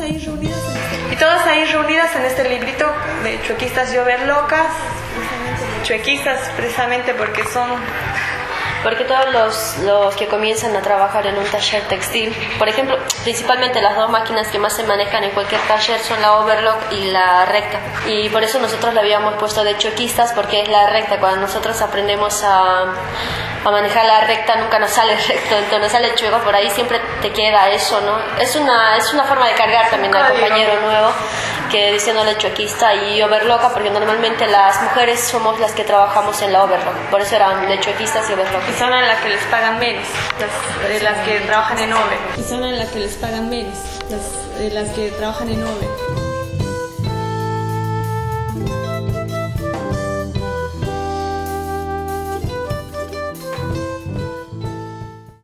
todas ahí reunidas en este librito de chuequistas y overlocas. Chuequistas precisamente porque todos los que comienzan a trabajar en un taller textil, por ejemplo, principalmente las dos máquinas que más se manejan en cualquier taller son la overlock y la recta, y por eso nosotros le habíamos puesto de chuequistas, porque es la recta. Cuando nosotros aprendemos a manejar la recta nunca nos sale recto, entonces nos sale chueco, por ahí siempre te queda eso, ¿no? Es una forma de cargar también al compañero nuevo, que diciéndole chuequista y overlocka, porque normalmente las mujeres somos las que trabajamos en la overlock, por eso eran de chuequistas y overlock. Y son a las que les pagan menos, las que trabajan en over. Y son a las que les pagan menos, las que trabajan en over.